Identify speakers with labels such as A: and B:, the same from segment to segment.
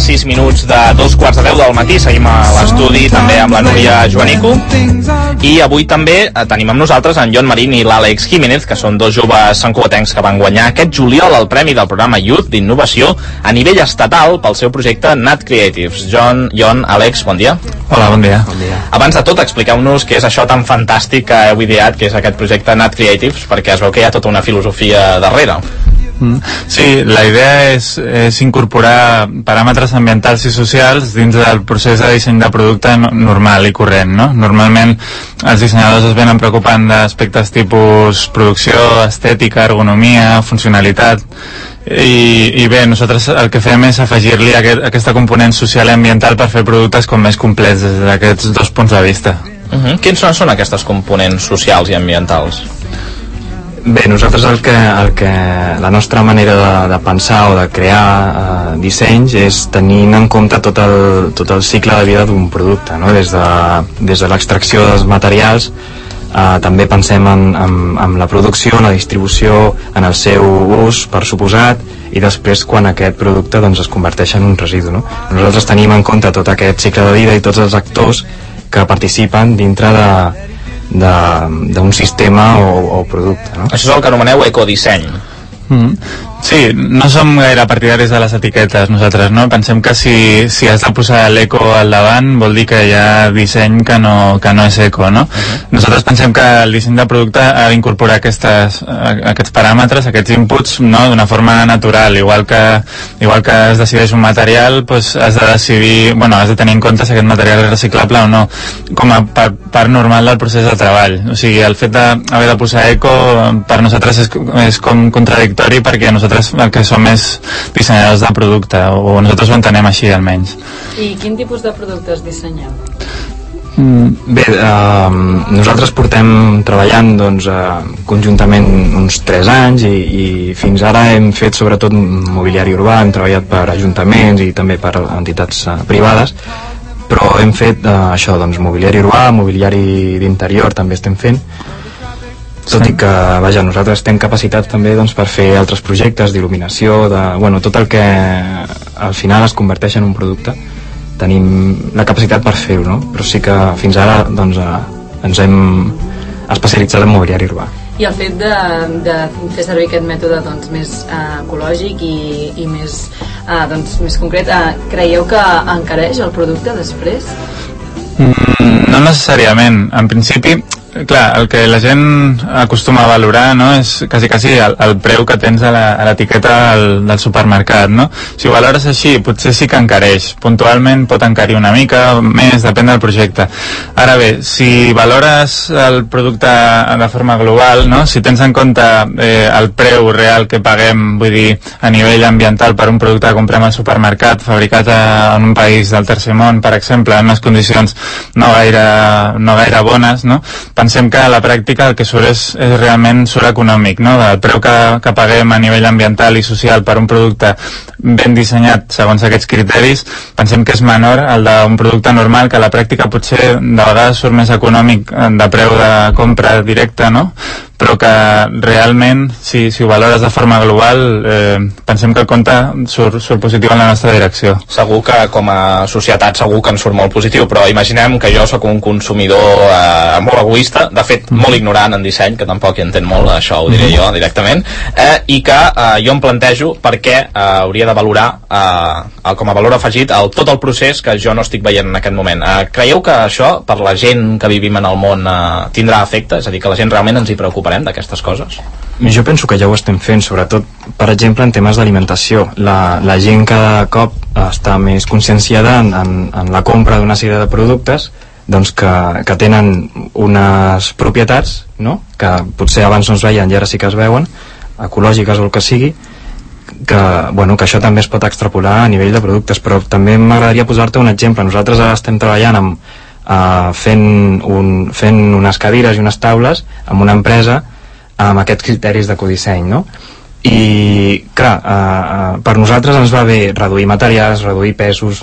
A: 6 minuts de 2:15 del matí. Seguim a l'estudi també amb la Núria Joanico. I avui també tenim amb nosaltres en Jon Marín i l'Àlex Jiménez, que són dos joves santcugatencs que van guanyar aquest juliol el premi del programa Youth d'Innovació a nivell estatal pel seu projecte Nat Creatives. Jon, Àlex, bon dia.
B: Hola, bon dia.
A: Abans de tot, expliqueu-nos què és això tan fantàstic que heu ideat, que és aquest projecte Nat Creatives, perquè es veu que hi ha tota una filosofia darrere.
B: Sí, la idea és incorporar paràmetres ambientals i socials dins del procés de disseny de producte normal i corrent, no? Normalment els dissenyadors es venen preocupant d'aspectes tipus producció, estètica, ergonomia, funcionalitat, i bé, nosaltres el que fem és afegir-li aquesta component social i ambiental per fer productes com més complets des d'aquests dos punts de vista.
A: Quins són aquestes components socials i ambientals?
C: Bé, nosaltres la nostra manera de pensar o de crear dissenys és tenint en compte tot el cicle de vida d'un producte, no? Des de l'extracció dels materials, també pensem en la producció, la distribució, en el seu ús, per suposat, i després quan aquest producte doncs, es converteix en un residu, no? Nosaltres tenim en compte tot aquest cicle de vida i tots els actors que participen dintre d'un sistema o producte, no?
A: Això és el que anomeneu ecodisseny.
B: Sí, no som gaire partidaris de les etiquetes nosaltres, no? Pensem que si has de posar l'eco al davant vol dir que hi ha disseny que no és eco, no? Nosaltres pensem que el disseny de producte ha d'incorporar aquests paràmetres, aquests inputs, no? D'una forma natural, igual que es decideix un material, doncs has de decidir, has de tenir en compte si aquest material és reciclable o no, com a part normal del procés de treball. O sigui, el fet d'haver de posar eco per nosaltres és com contradictori, perquè nosaltres el que som és dissenyadors de producte, o nosaltres ho entenem així almenys.
D: I quin tipus de productes dissenyeu?
C: Bé, nosaltres portem treballant conjuntament uns 3 anys i fins ara hem fet sobretot mobiliari urbà, hem treballat per ajuntaments i també per entitats privades, però hem fet mobiliari urbà, mobiliari d'interior també estem fent, tot i que, nosaltres estem capacitats també per fer altres projectes d'il·luminació, tot el que al final es converteix en un producte. Tenim la capacitat per fer-ho, no? Però sí que fins ara ens hem especialitzat en mobiliari urbà.
D: I el fet de fer servir aquest mètode més ecològic i més concret, creieu que encareix el producte després?
B: No necessàriament. En principi, clar, el que la gent acostuma a valorar, no, és quasi el preu que tens a l'etiqueta del supermercat, no? Si ho valores així, potser sí que encareix. Puntualment pot encarir una mica més, depèn del projecte. Ara bé, si valores el producte de forma global, no? Si tens en compte el preu real que paguem, vull dir, a nivell ambiental per un producte que comprem al supermercat, fabricat en un país del tercer món, per exemple, en unes condicions no gaire bones, no? Pensem que a la pràctica el que surt és realment surt econòmic, no? El preu que paguem a nivell ambiental i social per un producte ben dissenyat segons aquests criteris, pensem que és menor al d'un producte normal, que a la pràctica potser de vegades surt més econòmic de preu de compra directa, no? Però que realment, si ho valores de forma global, pensem que el compte surt positiu en la nostra direcció.
A: Segur que com a societat segur que en surt molt positiu, però imaginem que jo sóc un consumidor molt egoista, de fet molt ignorant en disseny, que tampoc hi entén molt, això ho diré jo directament, i que jo em plantejo per què hauria de valorar com a valor afegit tot el procés que jo no estic veient en aquest moment. Creieu que això, per la gent que vivim en el món, tindrà efecte? És a dir, que la gent realment ens hi preocuparem d'aquestes coses?
C: Jo penso que ja ho estem fent, sobretot, per exemple, en temes d'alimentació. La gent cada cop està més conscienciada en la compra d'una sèrie de productes que tenen unes propietats, no? Que potser abans no es veien i ara sí que es veuen, ecològiques o el que sigui, que això també es pot extrapolar a nivell de productes. Però també m'agradaria posar-te un exemple. Nosaltres ara estem treballant fent unes cadires i unes taules amb una empresa amb aquests criteris d'ecodisseny, no? I clar, per nosaltres ens va bé reduir materials, reduir pesos,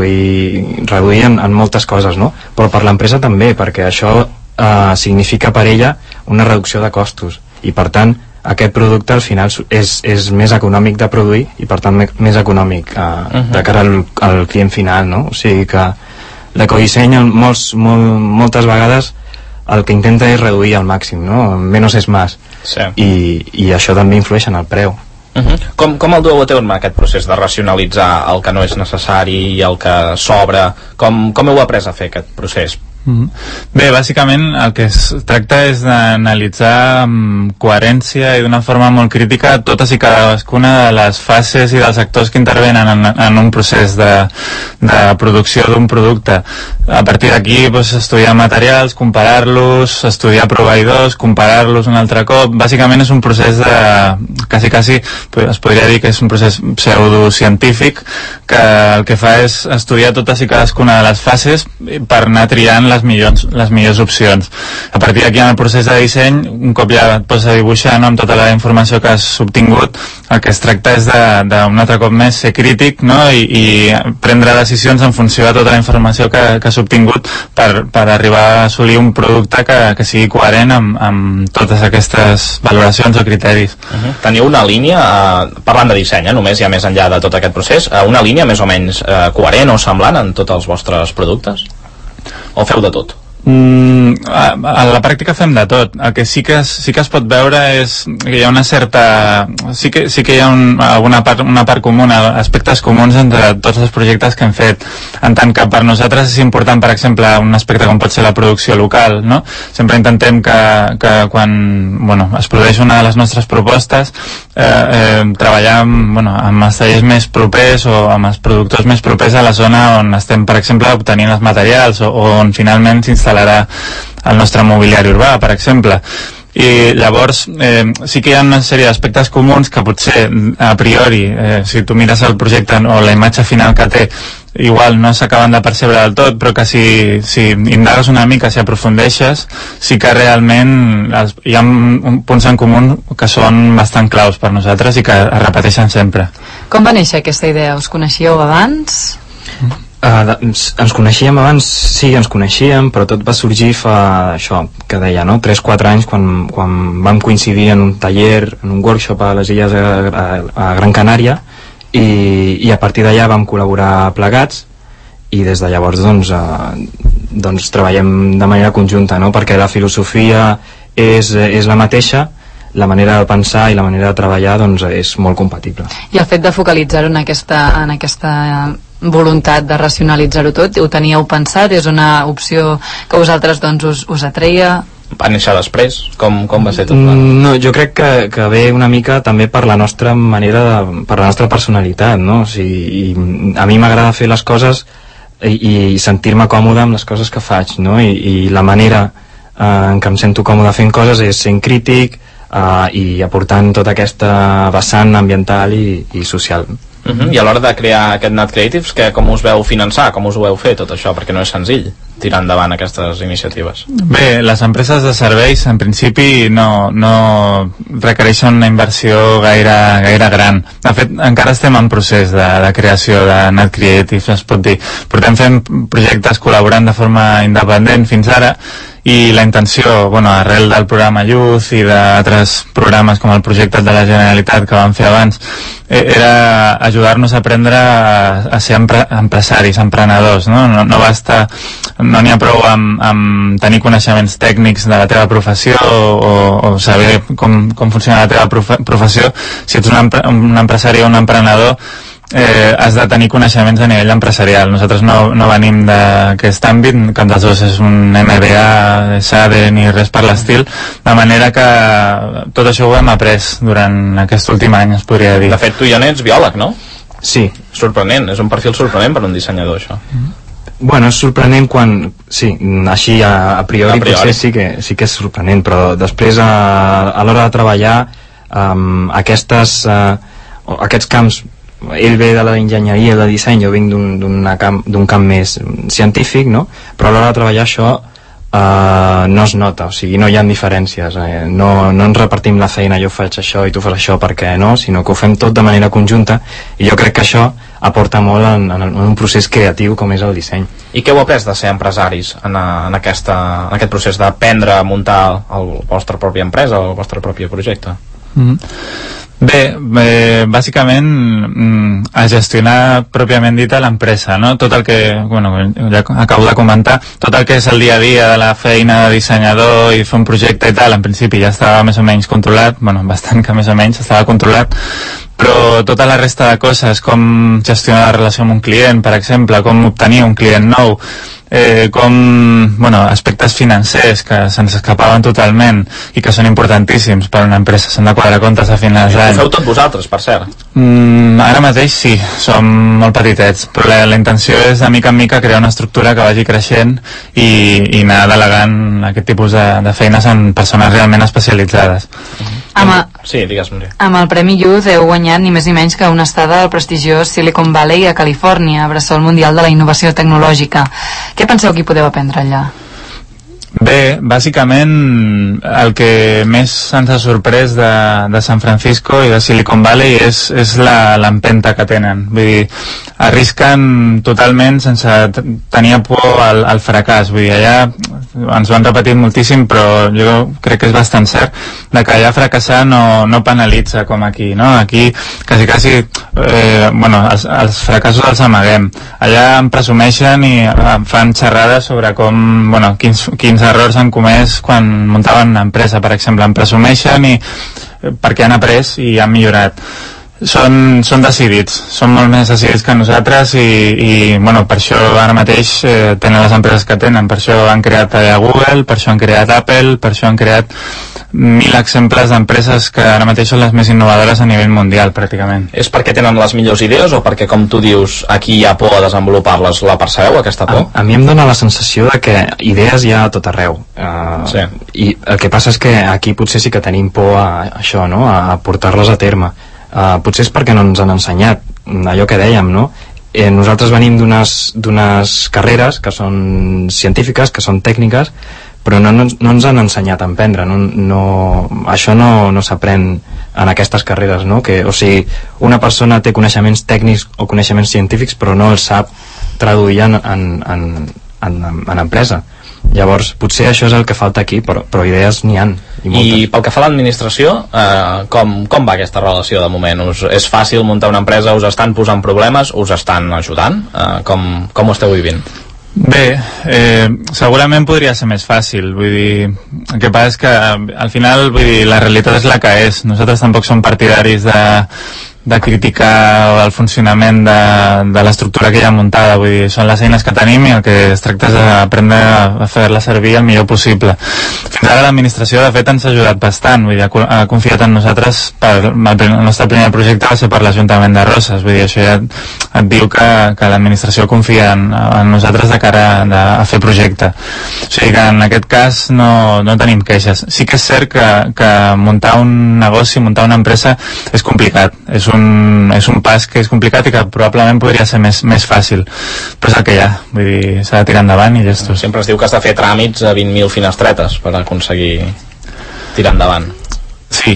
C: reduir en moltes coses, no? Però per l'empresa també, perquè això significa per ella una reducció de costos i per tant aquest producte al final és més econòmic de produir i per tant més econòmic de cara al client final, no? O sigui que l'ecodisseny moltes vegades el que intenta és reduir al màxim, no? Menos és más.
A: Sí.
C: I això també influeix en el preu.
A: Com el dueu a terme aquest procés de racionalitzar el que no és necessari i el que sobra? Com heu après a fer aquest procés?
B: Bé, bàsicament el que es tracta és d'analitzar amb coherència i d'una forma molt crítica totes i cadascuna de les fases i dels actors que intervenen en un procés de producció d'un producte. A partir d'aquí estudiar materials, comparar-los, estudiar proveïdors, comparar-los un altre cop. Bàsicament és un procés quasi es podria dir que és un procés pseudocientífic que el que fa és estudiar totes i cadascuna de les fases per anar triant les millors opcions. A partir d'aquí, en el procés de disseny, un cop ja et poses a dibuixar, no, amb tota la informació que has obtingut, el que es tracta és d'un altre cop més ser crític, no, i prendre decisions en funció de tota la informació que has obtingut per arribar a assolir un producte que sigui coherent amb totes aquestes valoracions o criteris.
A: Teniu una línia, parlant de disseny, només ja més enllà de tot aquest procés, una línia més o menys coherent o semblant en tots els vostres productes? O feu de tot?
B: A la pràctica fem de tot. El que sí que es pot veure és que hi ha una certa... Sí que hi ha una part comuna, aspectes comuns entre tots els projectes que hem fet, en tant que per nosaltres és important, per exemple, un aspecte com pot ser la producció local, no? Sempre intentem que quan es produeix una de les nostres propostes treballar amb els tallers més propers o amb els productors més propers a la zona on estem, per exemple, obtenint els materials o on finalment s'instal·larà el nostre mobiliari urbà, per exemple. I llavors sí que hi ha una sèrie d'aspectes comuns que potser a priori, si tu mires el projecte o la imatge final que té, igual no s'acaben de percebre del tot, però que si indagues una mica, si aprofundeixes, sí que realment hi ha punts en comú que són bastant claus per nosaltres i que es repeteixen sempre.
D: Com va néixer aquesta idea? Us coneixíeu abans?
C: Ens coneixíem abans, sí, ens coneixíem, però tot va sorgir fa això que deia, no? 3-4 anys quan vam coincidir en un taller, en un workshop a les illes a Gran Canària i a partir d'allà vam col·laborar plegats i des de llavors doncs treballem de manera conjunta, no? Perquè la filosofia és la mateixa, la manera de pensar i la manera de treballar doncs és molt compatible.
D: I el fet de focalitzar-ho en aquesta voluntat de racionalitzar-ho tot, ho teníeu pensat? És una opció que vosaltres doncs us atreia?
A: Va néixer després? Com va ser tot?
C: No, jo crec que ve una mica també per la nostra manera, per la nostra personalitat, no? O sigui, a mi m'agrada fer les coses i sentir-me còmode amb les coses que faig, no? I la manera en què em sento còmode fent coses és sent crític i aportant tota aquesta vessant ambiental i social.
A: I a l'hora de crear aquest Nat Creatives, com us veu finançar? Com us ho veu fer tot això? Perquè no és senzill tirar endavant aquestes iniciatives.
B: Bé, les empreses de serveis en principi no requereixen una inversió gaire gran. De fet, encara estem en procés de creació de Nat Creatives, es pot dir. Portem fent projectes col·laborant de forma independent fins ara i la intenció, arrel del programa Youth i d'altres programes com el projecte de la Generalitat que vam fer abans, era ajudar-nos a aprendre a ser empresaris, emprenedors, no? No n'hi ha prou amb tenir coneixements tècnics de la teva professió o saber com funciona la teva professió. Si ets un empresari o un emprenedor, has de tenir coneixements a nivell empresarial. Nosaltres no venim d'aquest àmbit, cap dels dos és un MBA, SADE ni res per l'estil, de manera que tot això ho hem après durant aquest últim any, es podria dir.
A: De fet, tu ja n'ets biòleg, no?
C: Sí.
A: Sorprenent, és un perfil sorprenent per un dissenyador, això.
C: Bueno, és sorprenent quan... Sí, així a priori potser sí que és sorprenent, però després a l'hora de treballar aquests camps, ell ve de l'enginyeria, de disseny, jo vinc d'un camp més científic, no? Però a l'hora de treballar això no es nota, o sigui, no hi ha diferències, no ens repartim la feina, jo faig això i tu fas això perquè no, sinó que ho fem tot de manera conjunta i jo crec que això aporta molt en un procés creatiu com és el disseny.
A: I què heu après de ser empresaris en aquest procés d'aprendre a muntar la vostra pròpia empresa o el vostre propi projecte?
B: Bé, bàsicament a gestionar pròpiament dita l'empresa, no? Tot el que, bueno, ja acabo de comentar, tot el que és el dia a dia de la feina de dissenyador i fer un projecte i tal, en principi ja estava més o menys controlat, bueno, bastant que més o menys estava controlat, però tota la resta de coses, com gestionar la relació amb un client, per exemple, com obtenir un client nou, aspectes financers que se'ns escapaven totalment i que són importantíssims per a una empresa, s'han de quadrar comptes a finals d'any.
A: Ho feu tot vosaltres, per cert?
B: Ara mateix sí, som molt petitets, però la intenció és de mica en mica crear una estructura que vagi creixent i anar delegant aquest tipus de feines en persones realment especialitzades.
A: Sí, digues, Núria.
D: Amb el Premi Youth heu guanyat ni més ni menys que una estada al prestigiós Silicon Valley a Califòrnia, bressol mundial de la innovació tecnològica. Què penseu que hi podeu aprendre allà?
B: Bé, bàsicament el que més ens ha sorprès de San Francisco i de Silicon Valley és l'empenta que tenen. Vull dir, arrisquen totalment sense tenir por al fracàs. Vull dir, allà ens ho han repetit moltíssim, però jo crec que és bastant cert de que allà fracassar no penalitza com aquí, no? Aquí quasi els fracassos els amaguem. Allà em presumeixen i fan xerrades sobre com, quins errors han comès quan muntaven una empresa, per exemple, em presumeixen i perquè han après i han millorat. Són decidits, són molt més decidits que nosaltres i per això ara mateix tenen les empreses que tenen, per això han creat Google, per això han creat Apple, per això han creat 1.000 exemples d'empreses que ara mateix són les més innovadores a nivell mundial, pràcticament.
A: És perquè tenen les millors idees o perquè, com tu dius, aquí hi ha por a desenvolupar-les? La percebeu, aquesta por?
C: A mi em dóna la sensació de que idees hi ha a tot arreu.
A: Sí.
C: I el que passa és que aquí potser sí que tenim por a això, no? A portar-les a terme. Potser és perquè no ens han ensenyat allò que dèiem, no? Nosaltres venim d'unes carreres que són científiques, que són tècniques, però no ens han ensenyat a emprendre. Això no s'aprèn en aquestes carreres, no? O sigui, una persona té coneixements tècnics o coneixements científics però no els sap traduir en empresa. Llavors, potser això és el que falta aquí, però idees n'hi han.
A: I pel que fa a l'administració, com va aquesta relació de moment? És fàcil muntar una empresa? Us estan posant problemes? Us estan ajudant? Com ho esteu vivint?
B: Bé, segurament podria ser més fàcil, vull dir, el que passa és que al final, vull dir, la realitat és la que és. Nosaltres tampoc som partidaris de criticar el funcionament de l'estructura que hi ha muntada, vull dir, són les eines que tenim i el que es tracta és d'aprendre a fer-la servir el millor possible. Fins ara l'administració de fet ens ha ajudat bastant, vull dir, ha confiat en nosaltres el nostre primer projecte va ser per l'Ajuntament de Roses, vull dir, això ja et diu que l'administració confia en nosaltres de cara a fer projecte. O sigui que en aquest cas no tenim queixes. Sí que és cert que muntar un negoci, muntar una empresa és complicat, és un pas que és complicat i que probablement podria ser més fàcil, però és el que hi ha, vull dir, s'ha de tirar endavant i gestos.
A: Sempre es diu que has de fer tràmits a 20.000 finestretes per aconseguir tirar endavant.
B: Sí.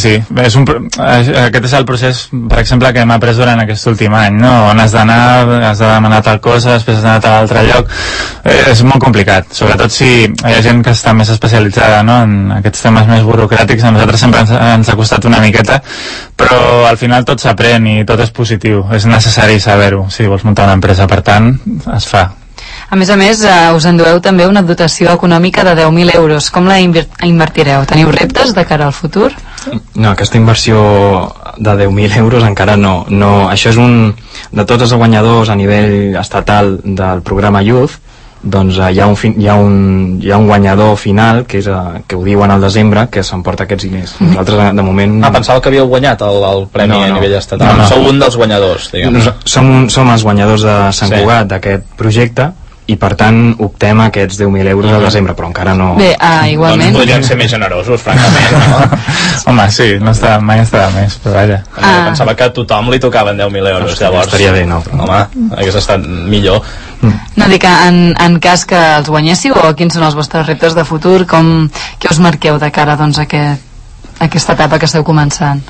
B: Aquest és el procés, per exemple, que hem après durant aquest últim any, no? On has d'anar, has de demanar tal cosa, després has d'anar a l'altre lloc. És molt complicat, sobretot si hi ha gent que està més especialitzada, no? En aquests temes més burocràtics. A nosaltres sempre ens ha costat una miqueta, però al final tot s'aprèn i tot és positiu. És necessari saber-ho si vols muntar una empresa, per tant, es fa.
D: A més, us endueu també una dotació econòmica de 10.000 euros. Com la invertireu? Teniu reptes de cara al futur?
C: No, aquesta inversió de 10.000 euros encara no. Això és de tots els guanyadors a nivell estatal del programa Youth, doncs hi ha un guanyador final que ho diuen al desembre, que s'emporta aquests diners. Nosaltres de moment...
A: Pensava que havíeu guanyat el premi a nivell estatal. No. Sou un dels guanyadors, diguem.
C: Som els guanyadors de Sant Cugat d'aquest projecte i per tant optem a aquests 10.000 euros al desembre, però encara no...
D: Bé, igualment...
A: Doncs podrien ser més generosos, francament, no?
B: Home, sí, mai estava més, però vaja.
A: Pensava que a tothom li tocaven 10.000 euros, llavors...
C: Estaria bé, no?
A: Home, hagués estat millor.
D: No, dic, en cas que els guanyéssiu, o quins són els vostres reptes de futur, què us marqueu de cara doncs, a aquesta etapa que esteu començant?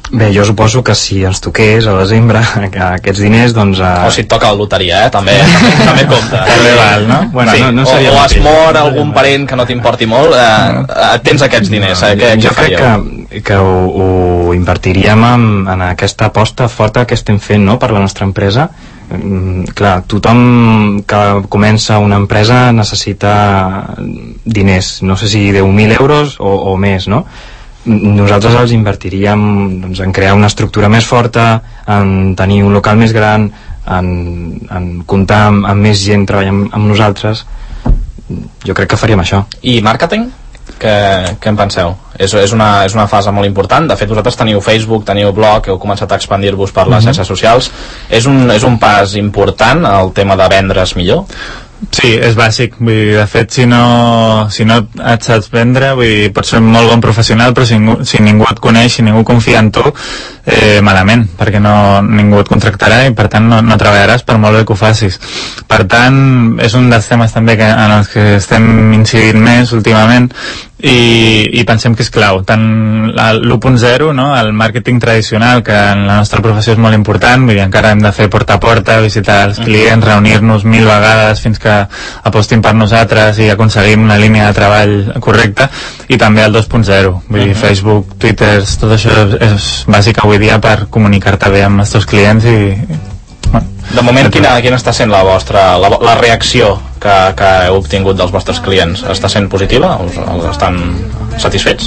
C: Bé, jo suposo que si ens toqués a desembre aquests diners, doncs...
A: O si et toca la loteria, també compta.
B: També val, no?
C: Bueno,
A: sí.
C: no seria
A: o es
C: mateix.
A: mor algun parent que no t'importi molt, tens aquests diners.
C: Jo crec que ho invertiríem en aquesta aposta forta que estem fent, no?, per la nostra empresa. Clar, tothom que comença una empresa necessita diners, no sé si 10.000 euros o més, no? Nosaltres els invertiríem, doncs, en crear una estructura més forta, en tenir un local més gran, en comptar amb més gent treballant amb nosaltres. Jo crec que faríem això.
A: I màrqueting? Què en penseu? És una fase molt important. De fet, vosaltres teniu Facebook, teniu blog, heu començat a expandir-vos per les xarxes socials. És un pas important el tema de vendre's millor?
B: Sí, és bàsic. Vull dir, de fet, si no et saps vendre, vull dir, pots ser un molt bon professional, però si ningú et coneix, si ningú confia en tu, malament, perquè ningú et contractarà i per tant no treballaràs per molt bé que ho facis. Per tant, és un dels temes també en els que estem incidint més últimament i pensem que és clau, tant l'1.0, no? El màrqueting tradicional, que en la nostra professió és molt important, vull dir, encara hem de fer porta a porta, visitar els clients, reunir-nos 1000 vegades fins que apostin per nosaltres i aconseguim una línia de treball correcta, i també el 2.0, vull dir, Facebook, Twitter, tot això és bàsic avui dia per comunicar-te bé amb els teus clients i...
A: De moment, quina està sent la reacció que heu obtingut dels vostres clients? Està sent positiva? Estan satisfets?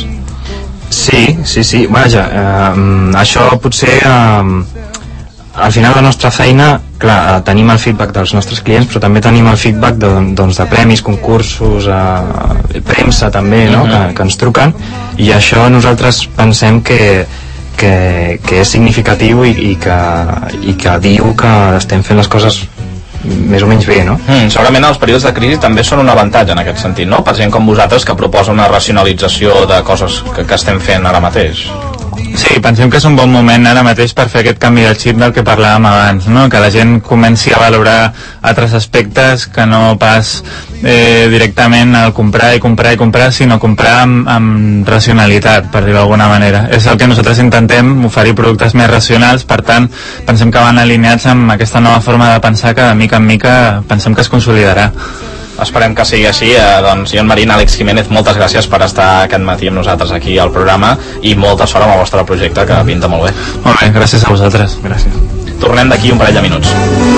C: Sí. Vaja, això potser... al final la nostra feina, clar, tenim el feedback dels nostres clients, però també tenim el feedback de premis, concursos, premsa també, no?, que ens truquen, i això nosaltres pensem que és significatiu i que diu que estem fent les coses més o menys bé, no?
A: Segurament els períodes de crisi també són un avantatge en aquest sentit, no? Per gent com vosaltres que proposa una racionalització de coses que estem fent ara mateix.
B: Sí, pensem que és un bon moment ara mateix per fer aquest canvi del xip del que parlàvem abans, no? Que la gent comenci a valorar altres aspectes que no pas directament al comprar, sinó comprar amb racionalitat, per dir-ho d'alguna manera. És el que nosaltres intentem, oferir productes més racionals, per tant, pensem que van alineats amb aquesta nova forma de pensar que de mica en mica pensem que es consolidarà.
A: Esperem que sigui així. Doncs Ion Marín, Àlex Jiménez, moltes gràcies per estar aquest matí amb nosaltres aquí al programa i molta sort amb el vostre projecte, que pinta molt bé.
B: Molt bé, gràcies a vosaltres.
C: Gràcies.
A: Tornem d'aquí un parell de minuts.